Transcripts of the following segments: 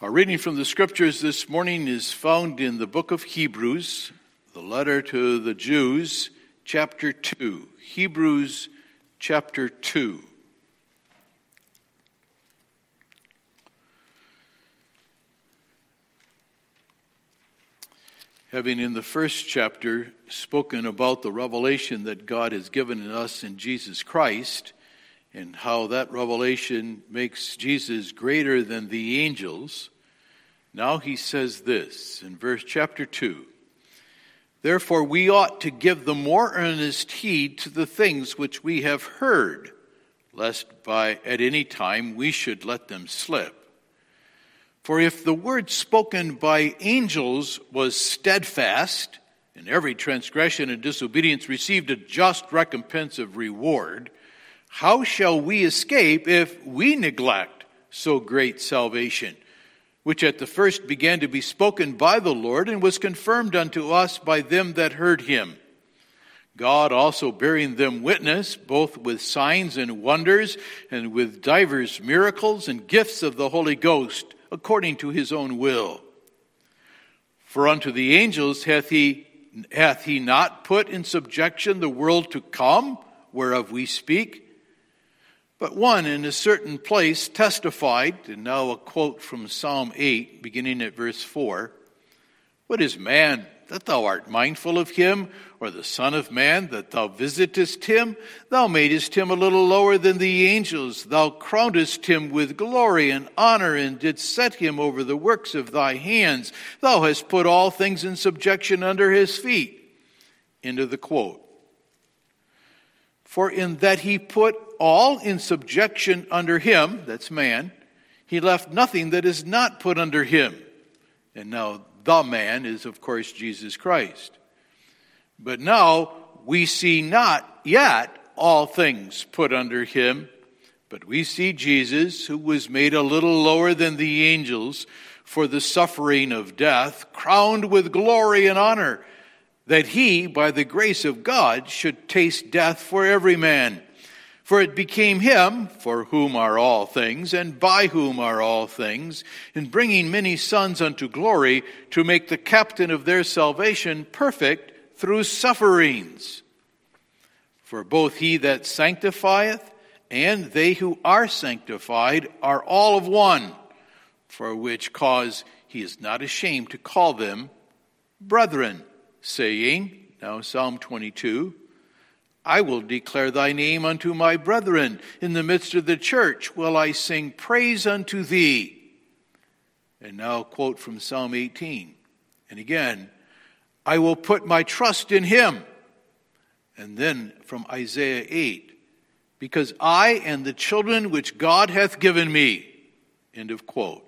Our reading from the Scriptures this morning is found in the book of Hebrews, the letter to the Jews, chapter 2. Hebrews chapter 2. Having in the first chapter spoken about the revelation that God has given us in Jesus Christ, and how that revelation makes Jesus greater than the angels, now he says this in chapter 2. Therefore we ought to give the more earnest heed to the things which we have heard, lest at any time we should let them slip. For if the word spoken by angels was steadfast, and every transgression and disobedience received a just recompense of reward, how shall we escape if we neglect so great salvation, which at the first began to be spoken by the Lord, and was confirmed unto us by them that heard him? God also bearing them witness, both with signs and wonders, and with divers miracles and gifts of the Holy Ghost, according to his own will. For unto the angels hath he not put in subjection the world to come, whereof we speak? But one in a certain place testified, and now a quote from Psalm 8, beginning at verse 4, What is man, that thou art mindful of him, or the son of man, that thou visitest him? Thou madest him a little lower than the angels. Thou crownedst him with glory and honor, and didst set him over the works of thy hands. Thou hast put all things in subjection under his feet. End of the quote. For in that he put all in subjection under him, that's man, he left nothing that is not put under him. And now the man is, of course, Jesus Christ. But now we see not yet all things put under him, but we see Jesus, who was made a little lower than the angels for the suffering of death, crowned with glory and honor, that he, by the grace of God, should taste death for every man. For it became him, for whom are all things, and by whom are all things, in bringing many sons unto glory, to make the captain of their salvation perfect through sufferings. For both he that sanctifieth and they who are sanctified are all of one, for which cause he is not ashamed to call them brethren, saying, now Psalm 22, I will declare thy name unto my brethren. In the midst of the church will I sing praise unto thee. And now a quote from Psalm 18. And again, I will put my trust in him. And then from Isaiah 8, because I and the children which God hath given me. End of quote.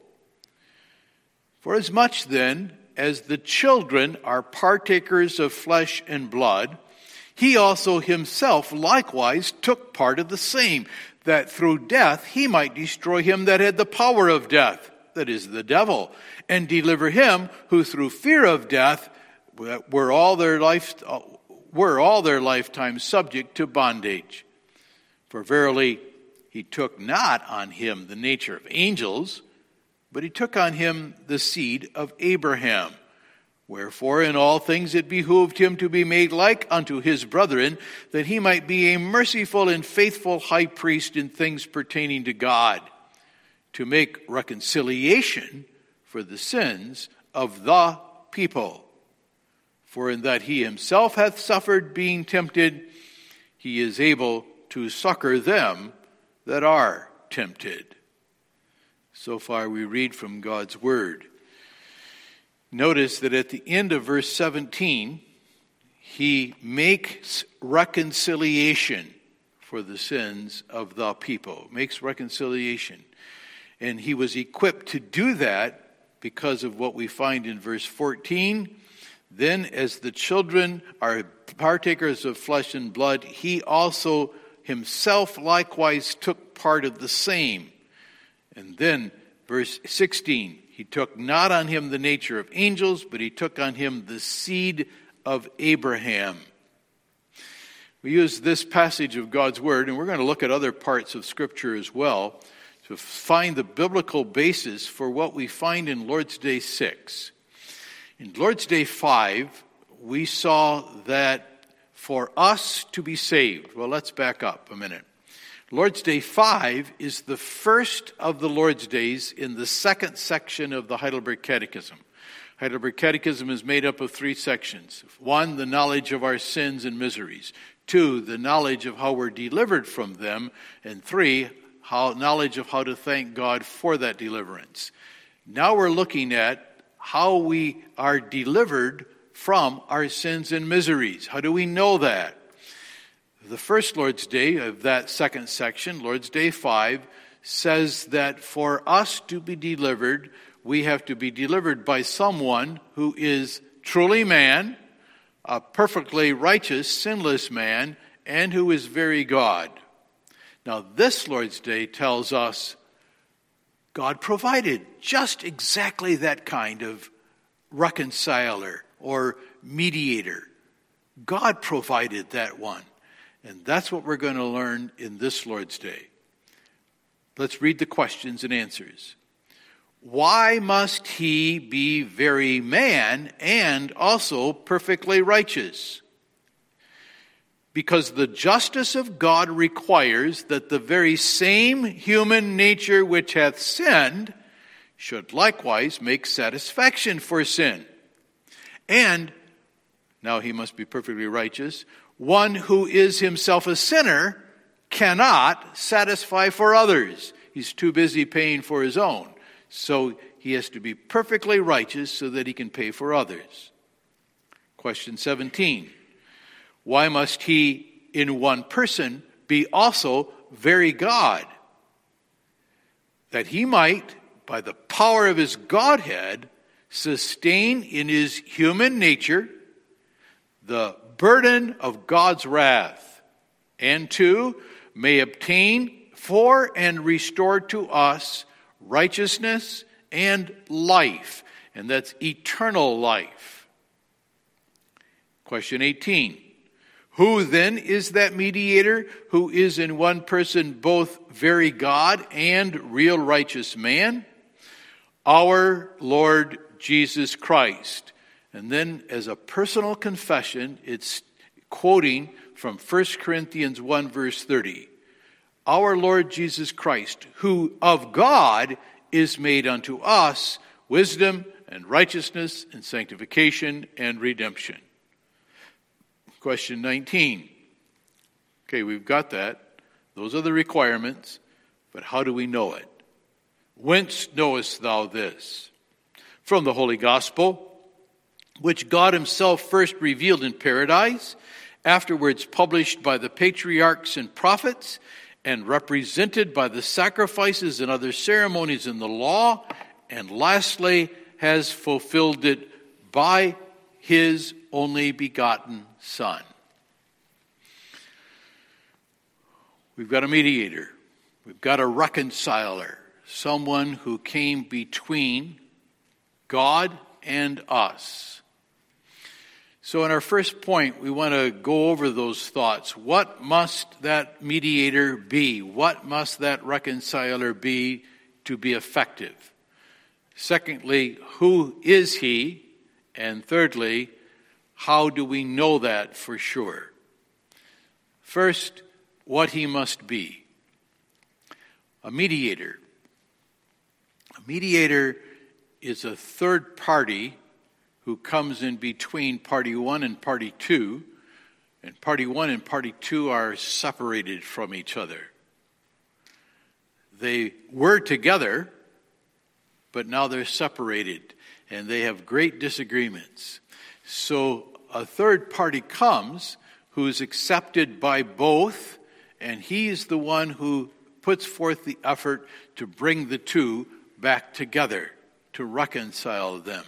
Forasmuch then as the children are partakers of flesh and blood, he also himself likewise took part of the same, that through death he might destroy him that had the power of death, that is, the devil, and deliver him who through fear of death were all their lifetime subject to bondage. For verily he took not on him the nature of angels, but he took on him the seed of Abraham. Wherefore in all things it behooved him to be made like unto his brethren, that he might be a merciful and faithful high priest in things pertaining to God, to make reconciliation for the sins of the people. For in that he himself hath suffered being tempted, he is able to succor them that are tempted. So far we read from God's word. Notice that at the end of verse 17, he makes reconciliation for the sins of the people. Makes reconciliation. And he was equipped to do that because of what we find in verse 14. Then as the children are partakers of flesh and blood, he also himself likewise took part of the same. And then verse 16, he took not on him the nature of angels, but he took on him the seed of Abraham. We use this passage of God's word, and we're going to look at other parts of Scripture as well, to find the biblical basis for what we find in Lord's Day 6. In Lord's Day 5, we saw that for us to be saved, well, let's back up a minute. Lord's Day 5 is the first of the Lord's Days in the second section of the Heidelberg Catechism. Heidelberg Catechism is made up of 3 sections. 1, the knowledge of our sins and miseries. 2, the knowledge of how we're delivered from them. And 3, knowledge of how to thank God for that deliverance. Now we're looking at how we are delivered from our sins and miseries. How do we know that? The first Lord's Day of that second section, Lord's Day 5, says that for us to be delivered, we have to be delivered by someone who is truly man, a perfectly righteous, sinless man, and who is very God. Now, this Lord's Day tells us God provided just exactly that kind of reconciler or mediator. God provided that one. And that's what we're going to learn in this Lord's Day. Let's read the questions and answers. Why must he be very man and also perfectly righteous? Because the justice of God requires that the very same human nature which hath sinned should likewise make satisfaction for sin. And, now he must be perfectly righteous, one who is himself a sinner cannot satisfy for others. He's too busy paying for his own. So he has to be perfectly righteous so that he can pay for others. Question 17. Why must he in one person be also very God? That he might, by the power of his Godhead, sustain in his human nature the burden of God's wrath, and 2, may obtain for and restore to us righteousness and life, and that's eternal life. Question 18. Who then is that mediator who is in one person both very God and real righteous man? Our Lord Jesus Christ. And then as a personal confession, it's quoting from 1 Corinthians 1 verse 30. Our Lord Jesus Christ, who of God is made unto us wisdom and righteousness and sanctification and redemption. Question 19. Okay, we've got that. Those are the requirements. But how do we know it? Whence knowest thou this? From the Holy Gospel, which God himself first revealed in paradise, afterwards published by the patriarchs and prophets, and represented by the sacrifices and other ceremonies in the law, and lastly has fulfilled it by his only begotten Son. We've got a mediator. We've got a reconciler. Someone who came between God and us. So in our first point, we want to go over those thoughts. What must that mediator be? What must that reconciler be to be effective? Secondly, who is he? And thirdly, how do we know that for sure? First, what he must be. A mediator. A mediator is a third party who comes in between party 1 and party 2. And party 1 and party 2 are separated from each other. They were together, but now they're separated, and they have great disagreements. So a third party comes who is accepted by both, and he's the one who puts forth the effort to bring the two back together, to reconcile them.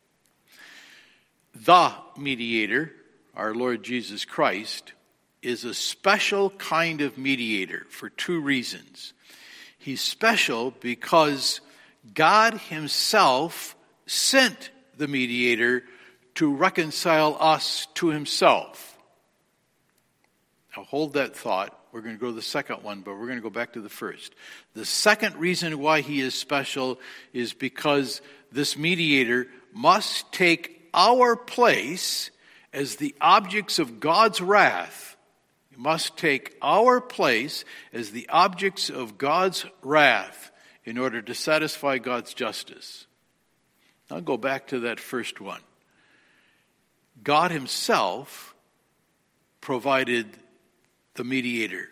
The mediator, our Lord Jesus Christ, is a special kind of mediator for 2 reasons. He's special because God himself sent the mediator to reconcile us to himself. Now hold that thought We're going to go to the second one, but we're going to go back to the first. The second reason why he is special is because this mediator must take our place as the objects of God's wrath. He must take our place as the objects of God's wrath in order to satisfy God's justice. I'll go back to that first one. God himself provided the mediator.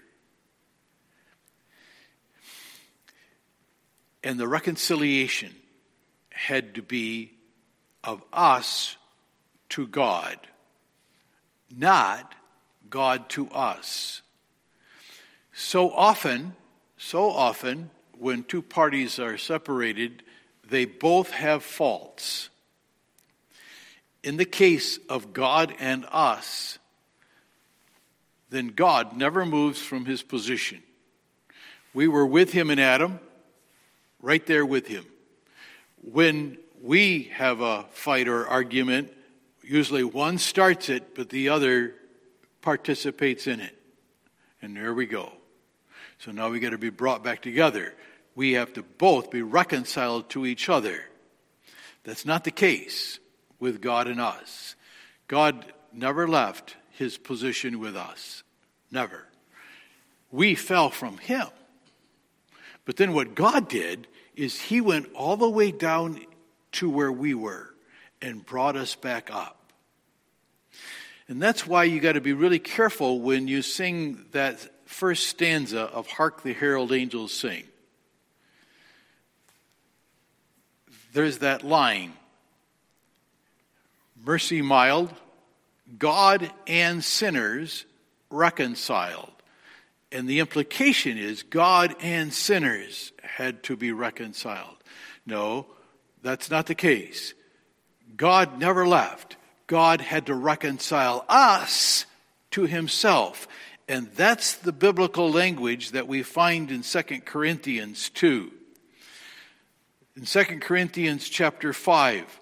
And the reconciliation had to be of us to God, not God to us. So often, when two parties are separated, they both have faults. In the case of God and us, then God never moves from his position. We were with him in Adam, right there with him. When we have a fight or argument, usually one starts it, but the other participates in it. And there we go. So now we got to be brought back together. We have to both be reconciled to each other. That's not the case with God and us. God never left his position with us. Never. We fell from him. But then what God did is he went all the way down to where we were and brought us back up. And that's why you got to be really careful when you sing that first stanza of Hark the Herald Angels Sing. There's that line, mercy mild, God and sinners reconciled. And the implication is God and sinners had to be reconciled. No, that's not the case. God never left. God had to reconcile us to himself. And that's the biblical language that we find in 2 Corinthians 2. In 2 Corinthians chapter 5,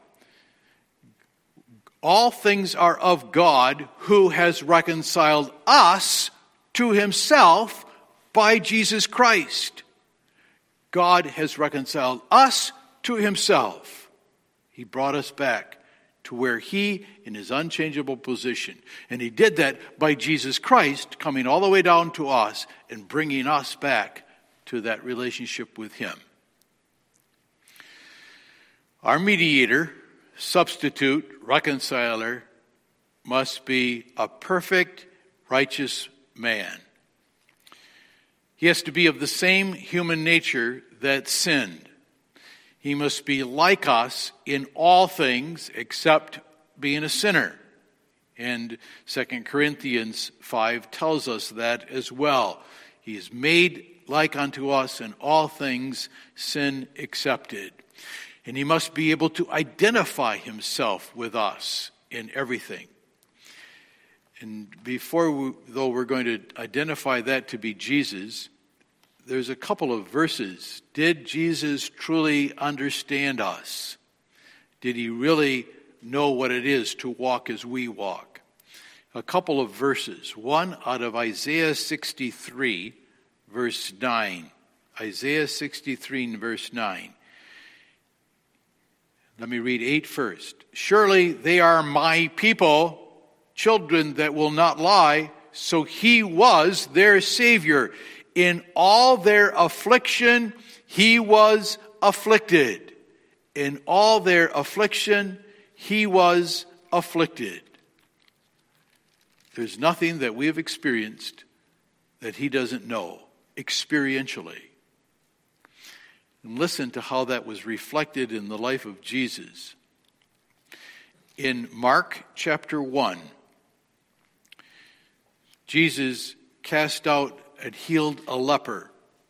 all things are of God who has reconciled us to himself by Jesus Christ. God has reconciled us to himself. He brought us back to where he, in his unchangeable position. And he did that by Jesus Christ coming all the way down to us and bringing us back to that relationship with him. Our mediator, substitute, reconciler, must be a perfect, righteous man. He has to be of the same human nature that sinned. He must be like us in all things except being a sinner. And 2 Corinthians 5 tells us that as well. He is made like unto us in all things, sin excepted. And he must be able to identify himself with us in everything. And though we're going to identify that to be Jesus, there's a couple of verses. Did Jesus truly understand us? Did he really know what it is to walk as we walk? A couple of verses. One out of Isaiah 63, verse 9. Isaiah 63, verse 9. Let me read 8 first. Surely they are my people, children that will not lie. So he was their Savior. In all their affliction, he was afflicted. In all their affliction, he was afflicted. There's nothing that we have experienced that he doesn't know experientially. And listen to how that was reflected in the life of Jesus. In Mark chapter 1, Jesus cast out and healed a leper.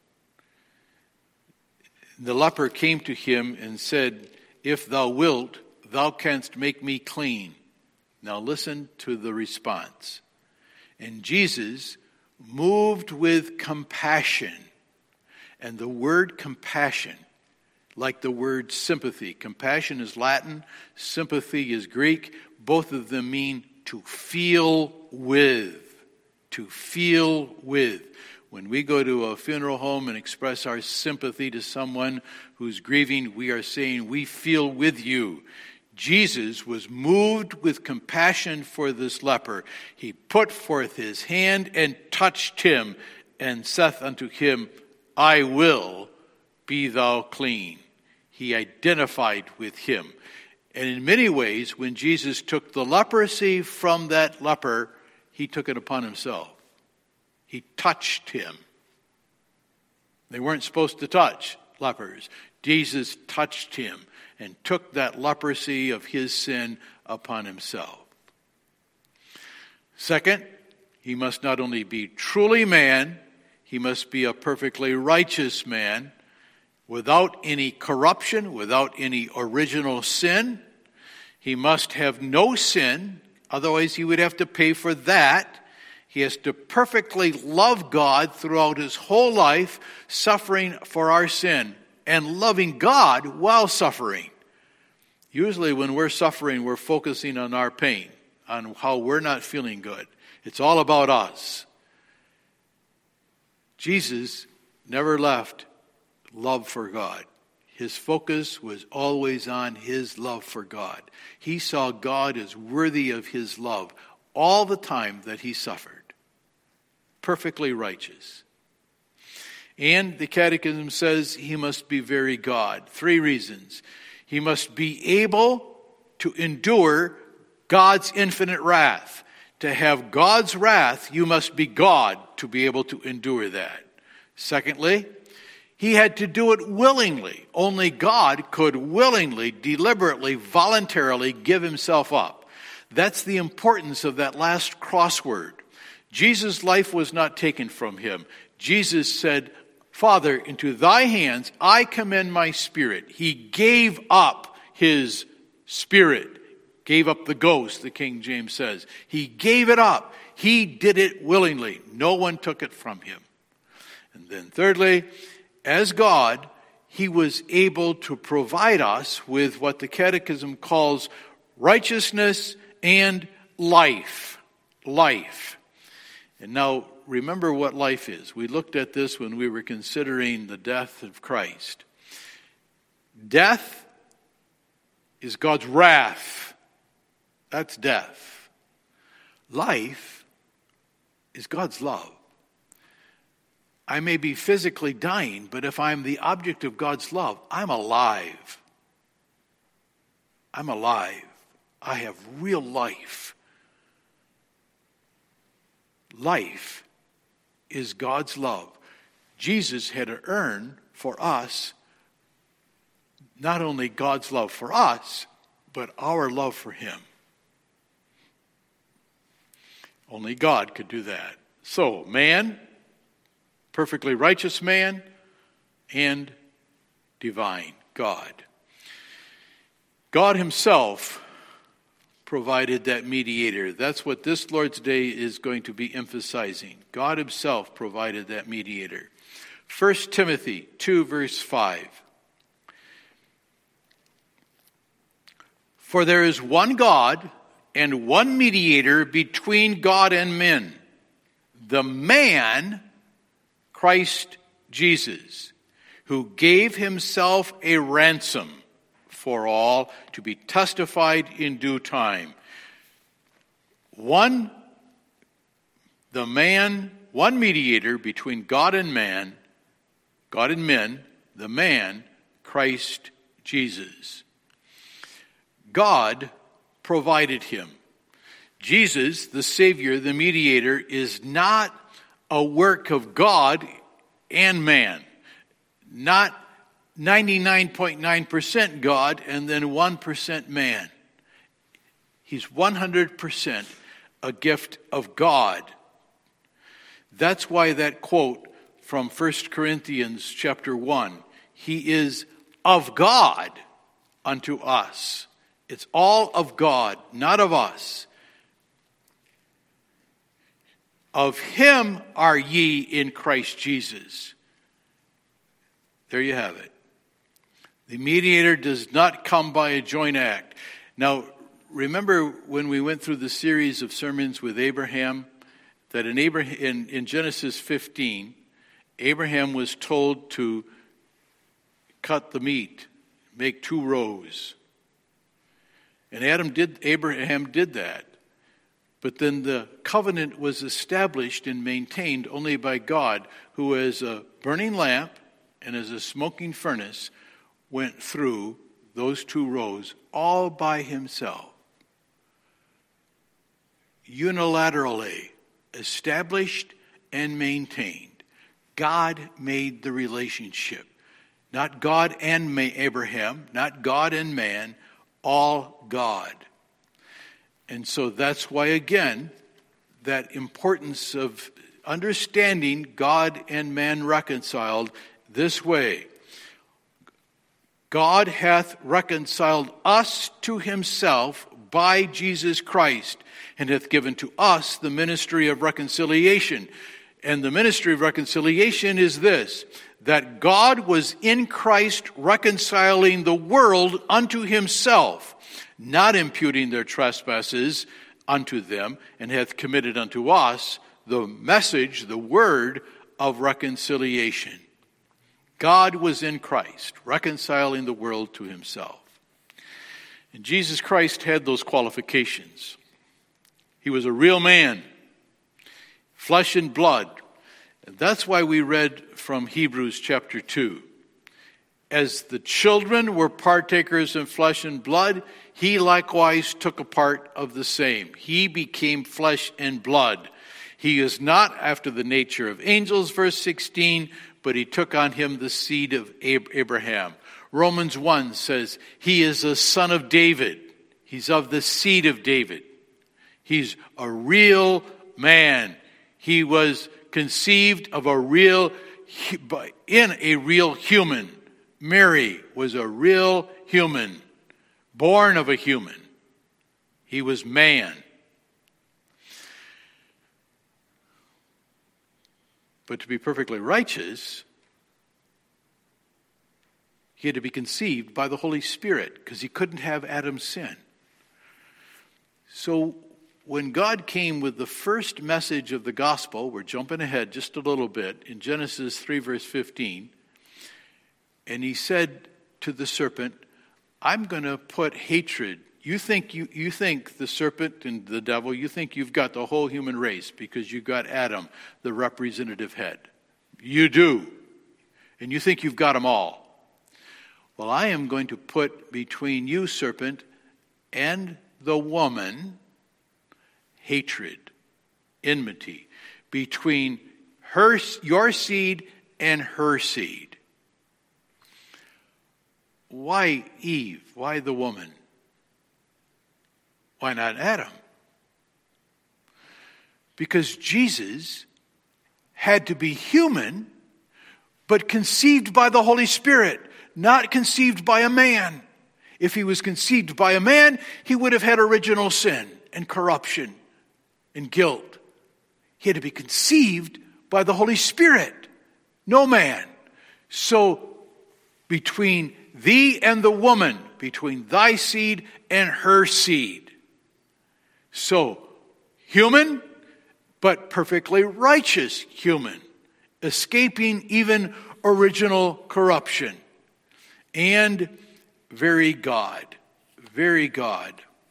The leper came to him and said, "If thou wilt, thou canst make me clean." Now listen to the response. And Jesus, moved with compassion, and the word compassion, like the word sympathy. Compassion is Latin, sympathy is Greek. Both of them mean to feel with. to feel with. When we go to a funeral home and express our sympathy to someone who's grieving, we are saying, we feel with you. Jesus was moved with compassion for this leper. He put forth his hand and touched him, and saith unto him, I will, be thou clean. He identified with him. And in many ways, when Jesus took the leprosy from that leper, he took it upon himself. He touched him. They weren't supposed to touch lepers. Jesus touched him and took that leprosy of his sin upon himself. Second, he must not only be truly man, he must be a perfectly righteous man, without any corruption, without any original sin. He must have no sin, otherwise he would have to pay for that. He has to perfectly love God throughout his whole life, suffering for our sin, and loving God while suffering. Usually when we're suffering, we're focusing on our pain, on how we're not feeling good. It's all about us. Jesus never left love for God. His focus was always on his love for God. He saw God as worthy of his love all the time that he suffered. Perfectly righteous. And the Catechism says he must be very God. 3 reasons. He must be able to endure God's infinite wrath. To have God's wrath, you must be God to be able to endure that. Secondly, he had to do it willingly. Only God could willingly, deliberately, voluntarily give himself up. That's the importance of that last crossword. Jesus' life was not taken from him. Jesus said, Father, into thy hands I commend my spirit. He gave up his spirit. Gave up the ghost, the King James says. He gave it up. He did it willingly. No one took it from him. And then thirdly, as God, he was able to provide us with what the Catechism calls righteousness and life. Life. And now, remember what life is. We looked at this when we were considering the death of Christ. Death is God's wrath. That's death. Life is God's love. I may be physically dying, but if I'm the object of God's love, I'm alive. I'm alive. I have real life. Life is God's love. Jesus had to earn for us not only God's love for us, but our love for him. Only God could do that. So, man, perfectly righteous man, and divine God. God himself provided that mediator. That's what this Lord's Day is going to be emphasizing. God himself provided that mediator. 1 Timothy 2 verse 5. For there is one God and one mediator between God and men, the man, Christ Jesus, who gave himself a ransom for all to be testified in due time. One mediator between God and men, the man, Christ Jesus. God provided him. Jesus, the Savior, the mediator, is not a work of God and man. Not 99.9% God and then 1% man. He's 100% a gift of God. That's why that quote from 1 Corinthians chapter 1, he is of God unto us. It's all of God, not of us. Of him are ye in Christ Jesus. There you have it. The mediator does not come by a joint act. Now, remember when we went through the series of sermons with Abraham, that in Genesis 15, Abraham was told to cut the meat, make 2 rows. And Abraham did that. But then the covenant was established and maintained only by God, who as a burning lamp and as a smoking furnace went through those 2 rows all by himself. Unilaterally established and maintained. God made the relationship. Not God and Abraham, not God and man, all God. And so that's why, again, that importance of understanding God and man reconciled this way. God hath reconciled us to himself by Jesus Christ, and hath given to us the ministry of reconciliation. And the ministry of reconciliation is this, that God was in Christ reconciling the world unto himself, not imputing their trespasses unto them, and hath committed unto us the message, the word of reconciliation. God was in Christ, reconciling the world to himself. And Jesus Christ had those qualifications. He was a real man, flesh and blood. And that's why we read from Hebrews chapter 2. As the children were partakers in flesh and blood, he likewise took a part of the same. He became flesh and blood. He is not after the nature of angels, verse 16, but he took on him the seed of Abraham. Romans 1 says he is a son of David. He's of the seed of David. He's a real man. He was conceived of in a real human. Mary was a real human, born of a human. He was man. But to be perfectly righteous, he had to be conceived by the Holy Spirit because he couldn't have Adam's sin. So when God came with the first message of the gospel, we're jumping ahead just a little bit, in Genesis 3 verse 15, and he said to the serpent, I'm going to put hatred. You think the serpent and the devil, you think you've got the whole human race because you've got Adam, the representative head. You do. And you think you've got them all. Well, I am going to put between you, serpent, and the woman, hatred, enmity, between your seed and her seed. Why Eve? Why the woman? Why not Adam? Because Jesus had to be human, but conceived by the Holy Spirit, not conceived by a man. If he was conceived by a man, he would have had original sin and corruption and guilt. He had to be conceived by the Holy Spirit, no man. So between thee and the woman, between thy seed and her seed. So human, but perfectly righteous human, escaping even original corruption. And very God, very God.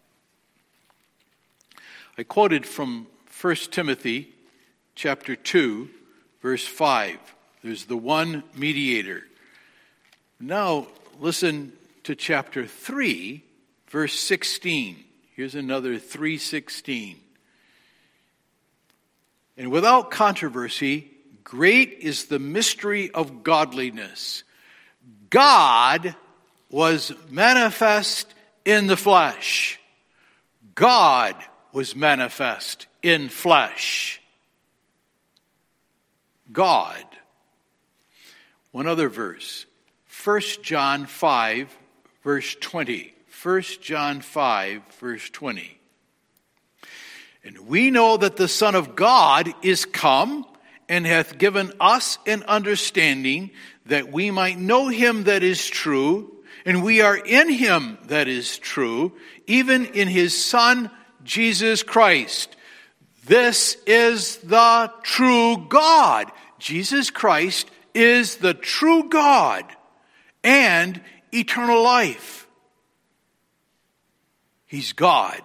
I quoted from 1 Timothy chapter 2, verse 5. There's the one mediator. Now listen to chapter 3, verse 16. Here's another 3:16. And without controversy, great is the mystery of godliness. God was manifest in the flesh. God was manifest in flesh. God. One other verse. 1 John 5, verse 20. 1 John 5, verse 20. And we know that the Son of God is come and hath given us an understanding that we might know him that is true, and we are in him that is true, even in his Son, Jesus Christ. This is the true God. Jesus Christ is the true God and eternal life. He's God.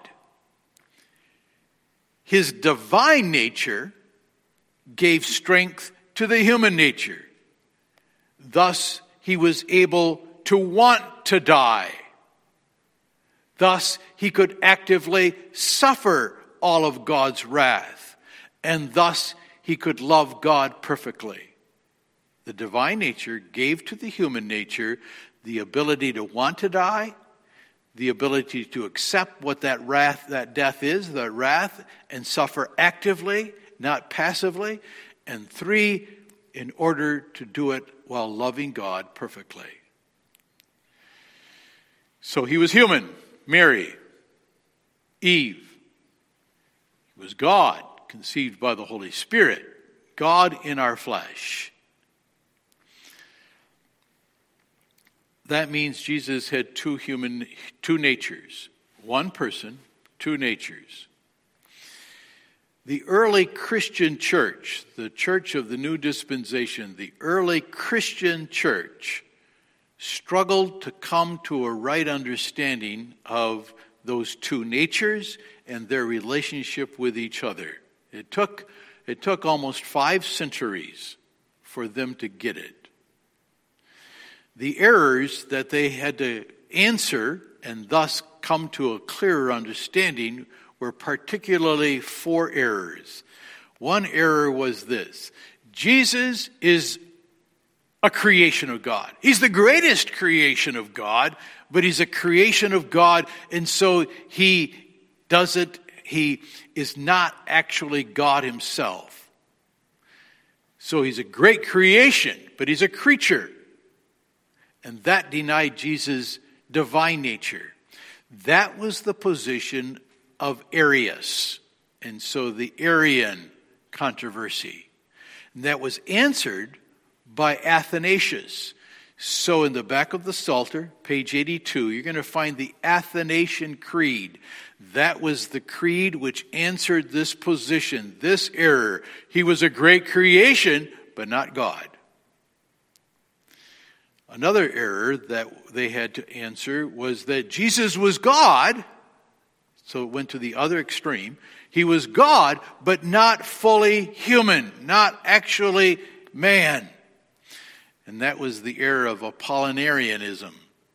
His divine nature gave strength to the human nature. Thus, he was able to want to die. Thus, he could actively suffer all of God's wrath. And thus, he could love God perfectly. The divine nature gave to the human nature the ability to want to die, the ability to accept what that death is, the wrath, and suffer actively, not passively. And 3, in order to do it while loving God perfectly. So he was human, Mary, Eve. He was God, conceived by the Holy Spirit, God in our flesh. That means Jesus had two natures. One person, two natures. The early Christian church, the church of the New Dispensation, the early Christian church struggled to come to a right understanding of those two natures and their relationship with each other. It took almost 5 centuries for them to get it. The errors that they had to answer and thus come to a clearer understanding were particularly 4 errors. One error was this: Jesus is a creation of God. He's the greatest creation of God, but he's a creation of God, and so he is not actually God himself. So he's a great creation, but he's a creature. And that denied Jesus' divine nature. That was the position of Arius, and so the Arian controversy. And that was answered by Athanasius. So in the back of the Psalter, page 82, you're going to find the Athanasian Creed. That was the creed which answered this position, this error. He was a great creation, but not God. Another error that they had to answer was that Jesus was God. So it went to the other extreme. He was God, but not fully human, not actually man. And that was the error of Apollinarianism.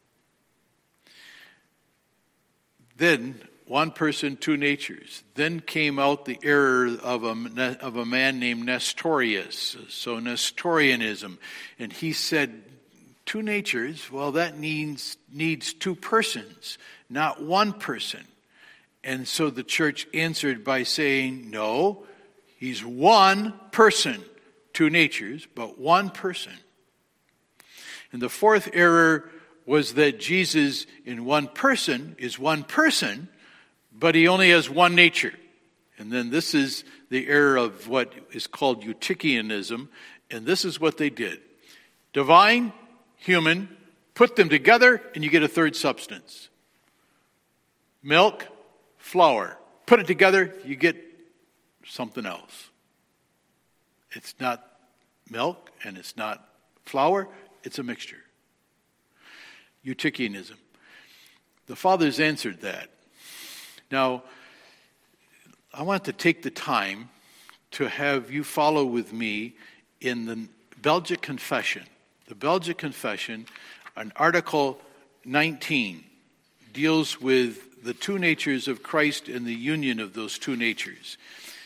Then, one person, two natures. Then came out the error of a man named Nestorius. So Nestorianism. And he said, 2 natures, well, that needs 2 persons, not 1 person. And so the church answered by saying, no, he's 1 person, 2 natures, but 1 person. And the 4th error was that Jesus in 1 person is 1 person, but he only has 1 nature. And then this is the error of what is called Eutychianism, and this is what they did. Divine, human, put them together, and you get a 3rd substance. Milk, flour. Put it together, you get something else. It's not milk, and it's not flour, it's a mixture. Eutychianism. The fathers answered that. Now, I want to take the time to have you follow with me in the Belgic Confession. The Belgic Confession, on Article 19, deals with the 2 natures of Christ and the union of those 2 natures.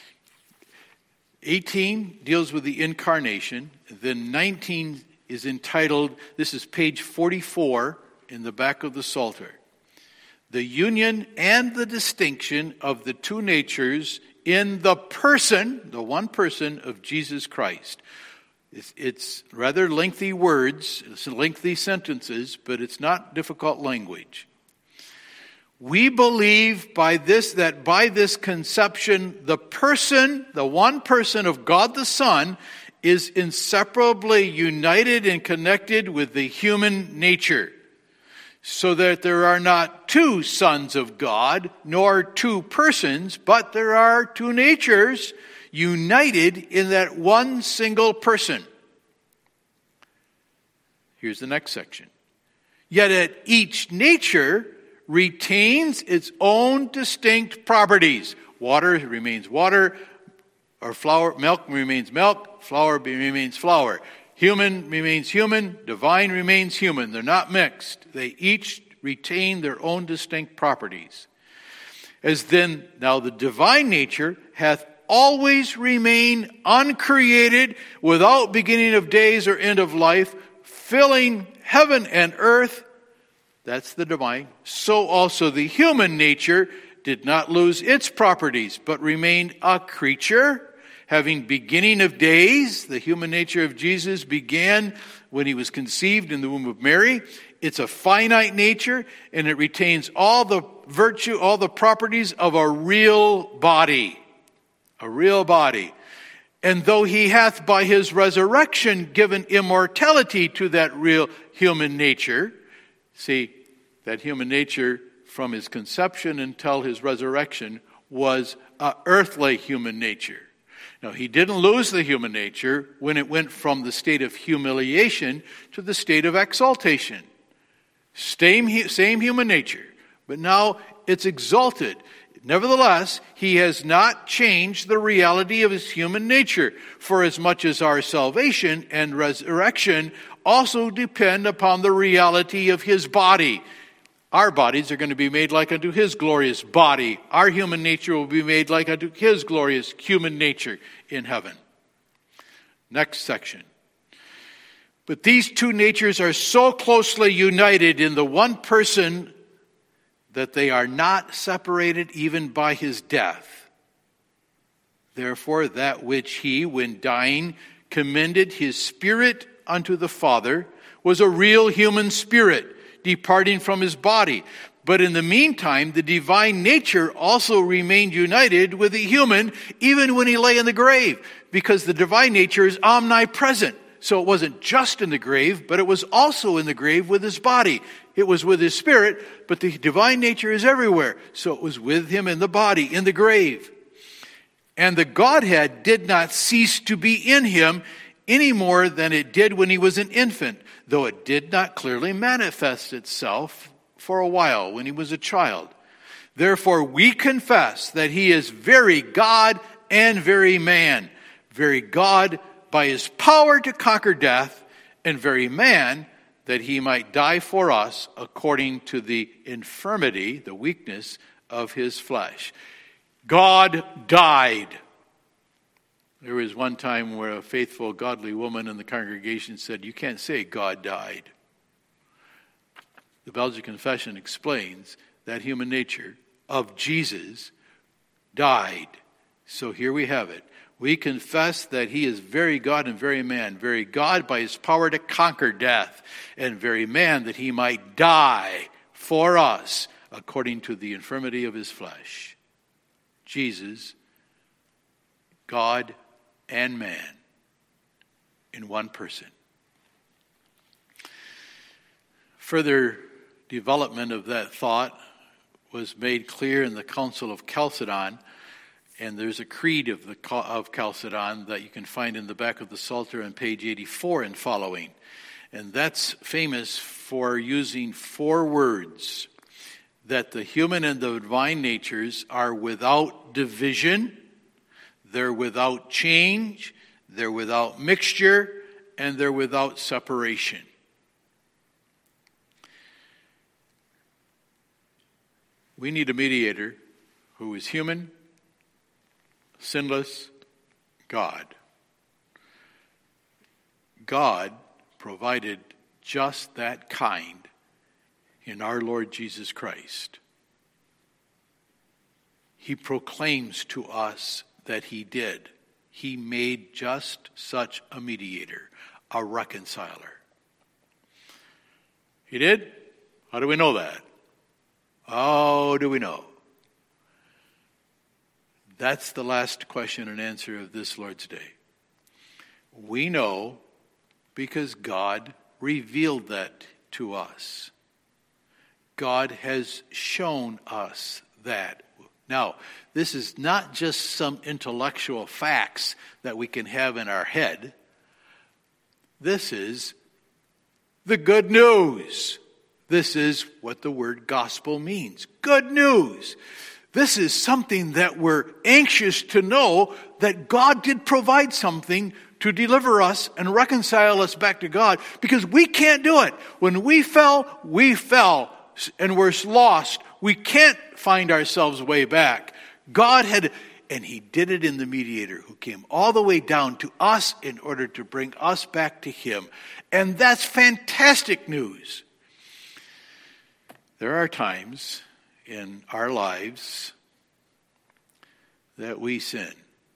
18 deals with the incarnation. Then 19 is entitled, this is page 44 in the back of the Psalter, the union and the distinction of the 2 natures in the person, the 1 person of Jesus Christ. It's rather lengthy words, it's lengthy sentences, but it's not difficult language. We believe that by this conception, the person, the 1 person of God the Son, is inseparably united and connected with the human nature. so that there are not two sons of God, nor two persons, but there are two natures united in that one single person. Here's the next section. Yet each nature retains its own distinct properties. Water remains water, or flour, milk remains milk, flour remains flour. Human remains human, divine remains human. They're not mixed. They each retain their own distinct properties. As then, now the divine nature hath always remained uncreated, without beginning of days or end of life, filling heaven and earth. That's the divine. So also the human nature did not lose its properties, but remained a creature, having beginning of days. The human nature of Jesus began when he was conceived in the womb of Mary. It's a finite nature, and it retains all the virtue, all the properties of a real body. A real body. And though he hath by his resurrection given immortality to that real human nature, see, that human nature from his conception until his resurrection was an earthly human nature. Now, he didn't lose the human nature when it went from the state of humiliation to the state of exaltation. Same human nature, but now it's exalted. Nevertheless, he has not changed the reality of his human nature, for as much as our salvation and resurrection also depend upon the reality of his body. Our bodies are going to be made like unto his glorious body. Our human nature will be made like unto his glorious human nature in heaven. Next section. But these two natures are so closely united in the one person that they are not separated even by his death. Therefore, that which he, when dying, commended his spirit unto the Father, was a real human spirit, departing from his body. But in the meantime, the divine nature also remained united with the human, even when he lay in the grave, because the divine nature is omnipresent. So it wasn't just in the grave, but it was also in the grave with his body. It was with his spirit, but the divine nature is everywhere. So it was with him in the body, in the grave. And the Godhead did not cease to be in him any more than it did when he was an infant, though it did not clearly manifest itself for a while when he was a child. Therefore we confess that he is very God and very man, very God by his power to conquer death, and very man that he might die for us according to the infirmity, the weakness of his flesh. God died. There was one time where a faithful, godly woman in the congregation said, "You can't say God died." The Belgian Confession explains that human nature of Jesus died. So here we have it. We confess that he is very God and very man, very God by his power to conquer death, and very man that he might die for us according to the infirmity of his flesh. Jesus, God and man in one person. Further development of that thought was made clear in the Council of Chalcedon. And there's a creed of Chalcedon that you can find in the back of the Psalter on page 84 and following. And that's famous for using 4 words. That the human and the divine natures are without division, they're without change, they're without mixture, and they're without separation. We need a mediator who is human, sinless, God. God provided just that kind in our Lord Jesus Christ. He proclaims to us that he did. He made just such a mediator, a reconciler. He did? How do we know that? How do we know? That's the last question and answer of this Lord's Day. We know because God revealed that to us. God has shown us that. Now, this is not just some intellectual facts that we can have in our head. This is the good news. This is what the word gospel means. Good news. This is something that we're anxious to know, that God did provide something to deliver us and reconcile us back to God, because we can't do it. When we fell and we're lost. We can't find ourselves way back. God had, and he did it in the mediator who came all the way down to us in order to bring us back to him. And that's fantastic news. There are times in our lives that we sin.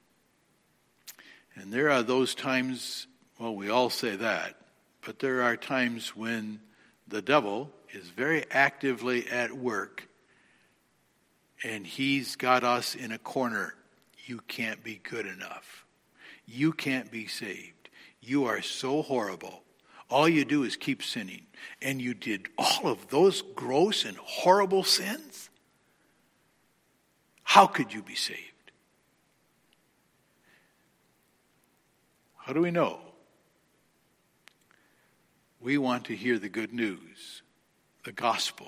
And there are those times, well, we all say that, but there are times when the devil is very actively at work and he's got us in a corner. You can't be good enough. You can't be saved. You are so horrible. All you do is keep sinning. And you did all of those gross and horrible sins? How could you be saved? How do we know? We want to hear the good news, the gospel.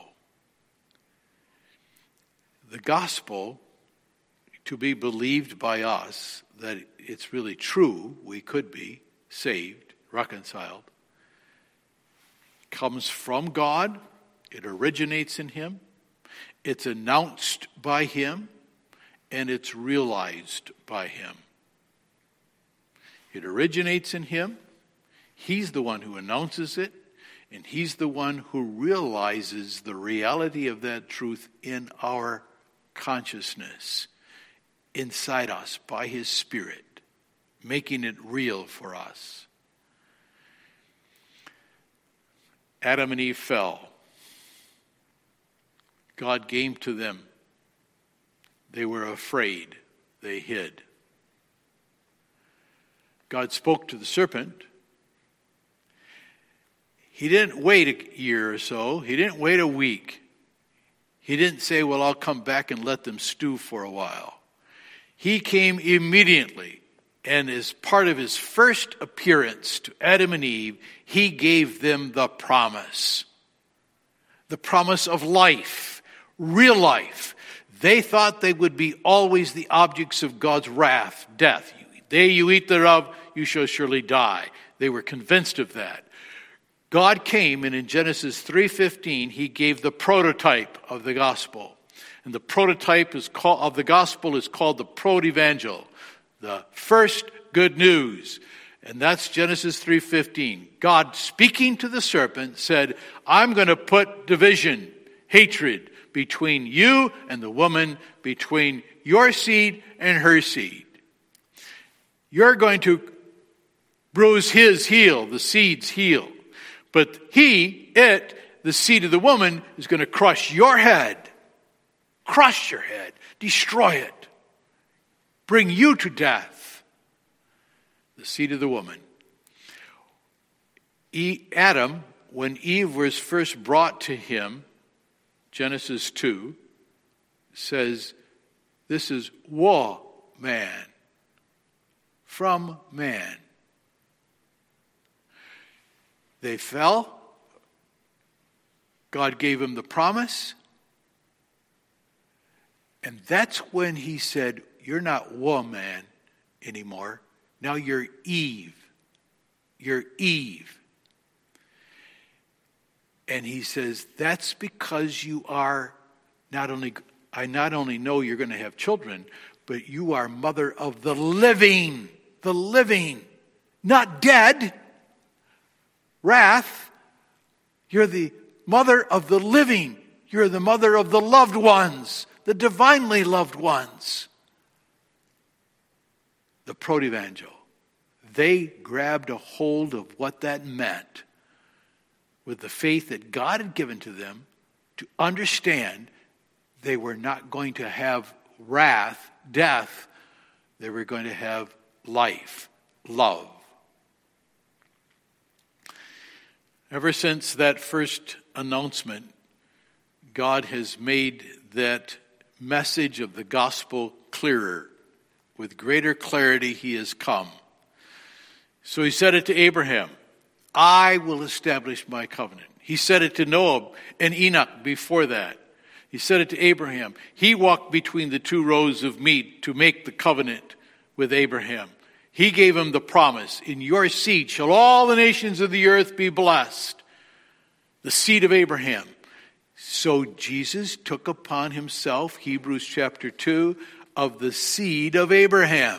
The gospel, to be believed by us, that it's really true, we could be saved, reconciled, comes from God. It originates in him. It's announced by him, and it's realized by him. It originates in him. He's the one who announces it, and he's the one who realizes the reality of that truth in our consciousness, inside us by his Spirit, making it real for us. Adam and Eve fell. God came to them. They were afraid. They hid. God spoke to the serpent. He didn't wait a year or so. He didn't wait a week. He didn't say, well, I'll come back and let them stew for a while. He came immediately. And as part of his first appearance to Adam and Eve, he gave them the promise. The promise of life, real life. They thought they would be always the objects of God's wrath, death. The day you eat thereof, you shall surely die. They were convinced of that. God came, and in Genesis 3:15, he gave the prototype of the gospel. And the prototype of the gospel is called the protevangel, the first good news. And that's Genesis 3:15. God, speaking to the serpent, said, I'm going to put division, hatred between you and the woman, between your seed and her seed. You're going to bruise his heel, the seed's heel. But the seed of the woman, is going to crush your head. Crush your head. Destroy it. Bring you to death. The seed of the woman. Adam, when Eve was first brought to him, Genesis 2, says, this is man. From man. They fell. God gave him the promise. And that's when he said, you're not woman anymore. Now you're Eve. You're Eve. And he says, that's because you are I not only know you're going to have children, but you are mother of the living, not dead. Wrath, you're the mother of the living. You're the mother of the loved ones, the divinely loved ones. The protevangel. They grabbed a hold of what that meant with the faith that God had given to them to understand they were not going to have wrath, death. They were going to have life, love. Ever since that first announcement, God has made that message of the gospel clearer. With greater clarity he has come. So he said it to Abraham, I will establish my covenant. He said it to Noah and Enoch before that. He said it to Abraham. He walked between the two rows of meat to make the covenant with Abraham. He gave him the promise, in your seed shall all the nations of the earth be blessed. The seed of Abraham. So Jesus took upon himself, Hebrews chapter 2, of the seed of Abraham.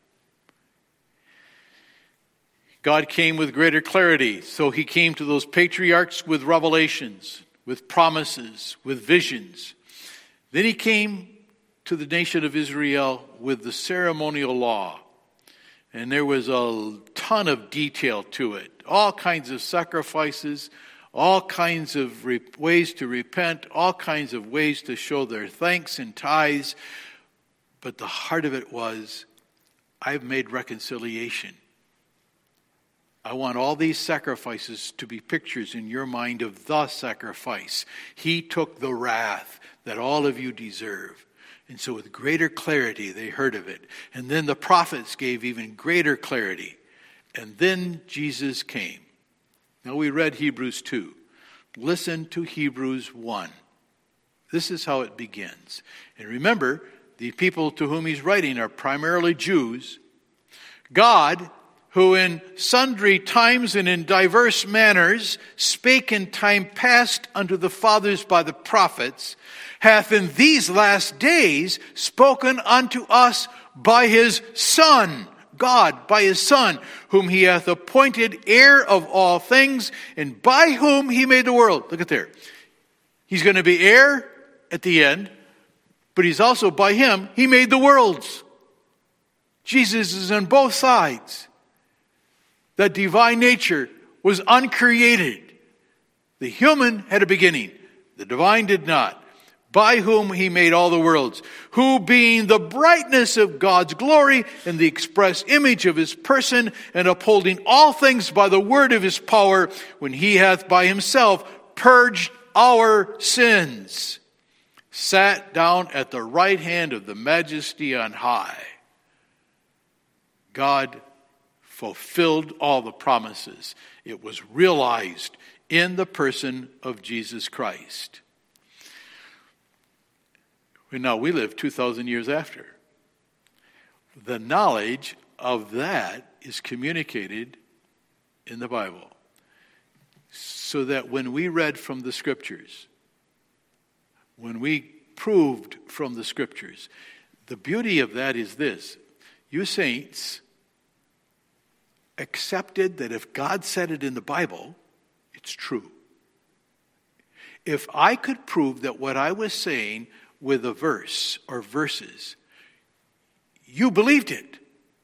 God came with greater clarity. So he came to those patriarchs with revelations, with promises, with visions. Then he came to the nation of Israel with the ceremonial law. And there was a ton of detail to it. All kinds of sacrifices, all kinds of ways to repent, all kinds of ways to show their thanks and tithes. But the heart of it was, I've made reconciliation. I want all these sacrifices to be pictures in your mind of the sacrifice. He took the wrath that all of you deserve. And so with greater clarity, they heard of it. And then the prophets gave even greater clarity. And then Jesus came. Now we read Hebrews 2. Listen to Hebrews 1. This is how it begins. And remember, the people to whom he's writing are primarily Jews. God, who in sundry times and in diverse manners spake in time past unto the fathers by the prophets, hath in these last days spoken unto us by his Son, God, by his Son, whom he hath appointed heir of all things, and by whom he made the world. Look at there. He's going to be heir at the end, but he's also, by him, he made the worlds. Jesus is on both sides. That divine nature was uncreated. The human had a beginning. The divine did not. By whom he made all the worlds, who being the brightness of God's glory and the express image of his person, and upholding all things by the word of his power, when he hath by himself purged our sins, sat down at the right hand of the majesty on high. God fulfilled all the promises. It was realized in the person of Jesus Christ. And now we live 2,000 years after. The knowledge of that is communicated in the Bible. So that when we read from the Scriptures, when we proved from the Scriptures, the beauty of that is this. You saints accepted that if God said it in the Bible, it's true. If I could prove that what I was saying with a verse or verses, you believed it.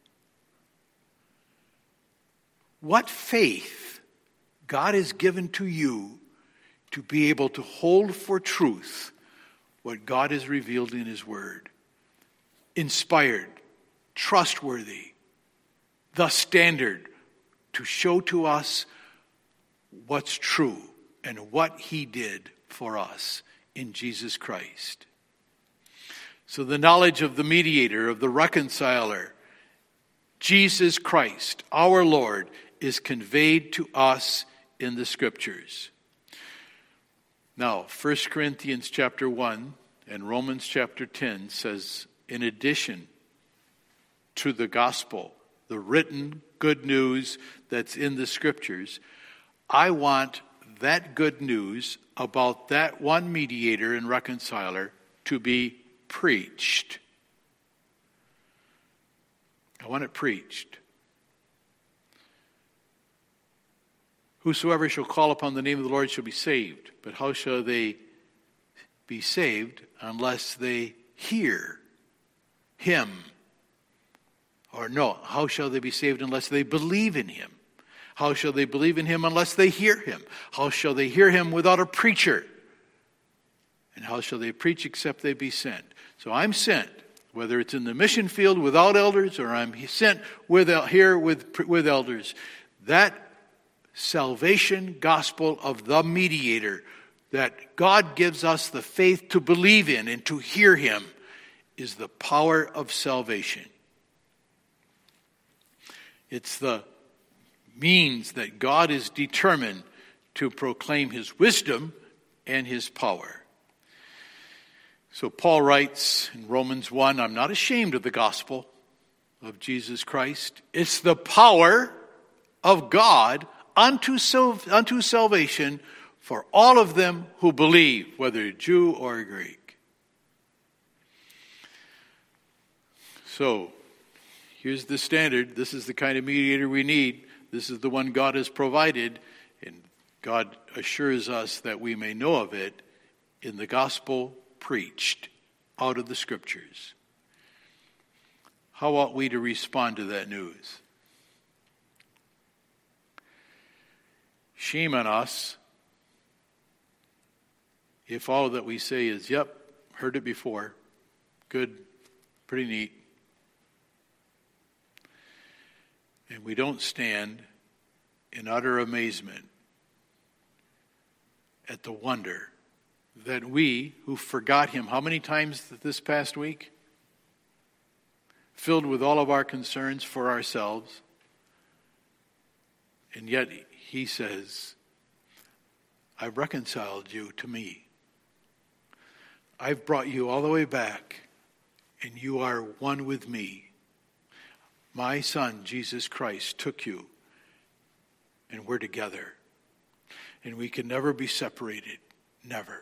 What faith God has given to you to be able to hold for truth what God has revealed in his word. Inspired, trustworthy, the standard to show to us what's true and what he did for us in Jesus Christ. So the knowledge of the mediator, of the reconciler, Jesus Christ, our Lord, is conveyed to us in the Scriptures. Now, 1 Corinthians chapter 1 and Romans chapter 10 says, in addition to the gospel, the written good news that's in the Scriptures, I want that good news about that one mediator and reconciler to be preached. I want it preached. Whosoever shall call upon the name of the Lord shall be saved. But how shall they be saved unless they hear him? Or no, how shall they be saved unless they believe in him? How shall they believe in him unless they hear him? How shall they hear him without a preacher? And how shall they preach except they be sent? So I'm sent, whether it's in the mission field without elders or I'm sent here with elders. That salvation gospel of the mediator that God gives us the faith to believe in and to hear him is the power of salvation. It's the means that God is determined to proclaim his wisdom and his power. So Paul writes in Romans 1, I'm not ashamed of the gospel of Jesus Christ. It's the power of God unto salvation for all of them who believe, whether Jew or Greek. So, here's the standard. This is the kind of mediator we need. This is the one God has provided, and God assures us that we may know of it in the gospel preached out of the Scriptures. How ought we to respond to that news? Shame on us if all that we say is, yep, heard it before, good, pretty neat, and we don't stand in utter amazement at the wonder that we, who forgot him how many times this past week? Filled with all of our concerns for ourselves, and yet he says, I've reconciled you to me. I've brought you all the way back, and you are one with me. My Son, Jesus Christ, took you, and we're together. And we can never be separated. Never.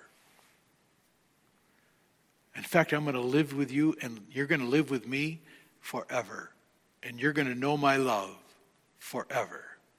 In fact, I'm going to live with you, and you're going to live with me forever. And you're going to know my love forever.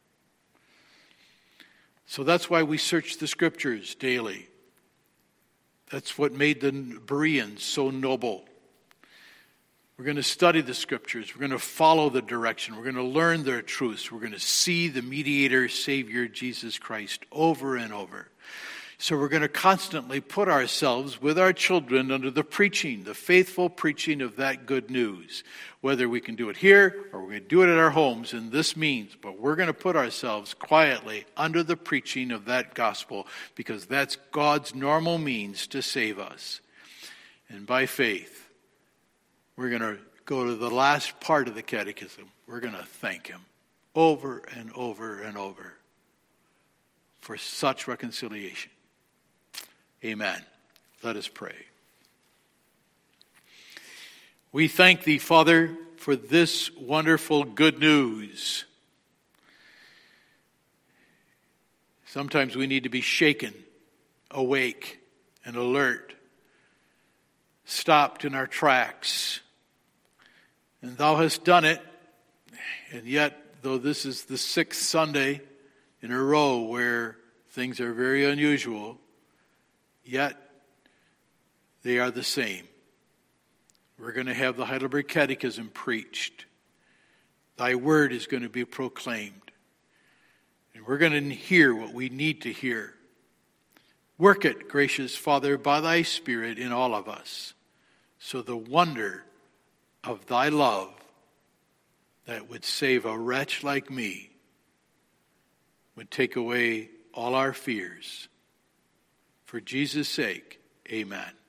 So that's why we search the Scriptures daily. That's what made the Bereans so noble. We're going to study the Scriptures. We're going to follow the direction. We're going to learn their truths. We're going to see the mediator, Savior, Jesus Christ, over and over. So we're going to constantly put ourselves with our children under the preaching, the faithful preaching of that good news. Whether we can do it here or we're going to do it at our homes in this means, but we're going to put ourselves quietly under the preaching of that gospel because that's God's normal means to save us. And by faith, we're going to go to the last part of the catechism. We're going to thank him over and over and over for such reconciliation. Amen. Let us pray. We thank thee, Father, for this wonderful good news. Sometimes we need to be shaken, awake, and alert, stopped in our tracks. And thou hast done it, and yet, though this is the 6th Sunday in a row where things are very unusual, yet they are the same. We're going to have the Heidelberg Catechism preached. Thy word is going to be proclaimed. And we're going to hear what we need to hear. Work it, gracious Father, by thy Spirit in all of us, so the wonder of thy love that would save a wretch like me would take away all our fears. For Jesus' sake, amen.